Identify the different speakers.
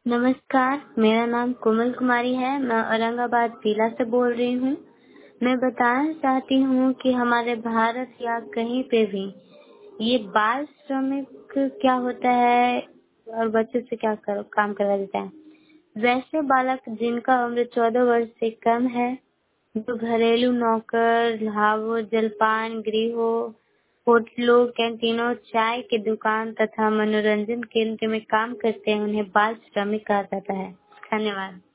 Speaker 1: नमस्कार, मेरा नाम कोमल कुमारी है। मैं औरंगाबाद जिला से बोल रही हूँ। मैं बताना चाहती हूँ कि हमारे भारत या कहीं पे भी ये बाल श्रमिक क्या होता है और बच्चों से क्या काम करवा देता है। वैसे बालक जिनका उम्र 14 वर्ष से कम है, जो घरेलू नौकर, ल्हावों, जलपान गृहों, होटलों, कैंटीनों, चाय की दुकान तथा मनोरंजन केंद्र में काम करते हैं, उन्हें बाल श्रमिक कहा जाता है। धन्यवाद।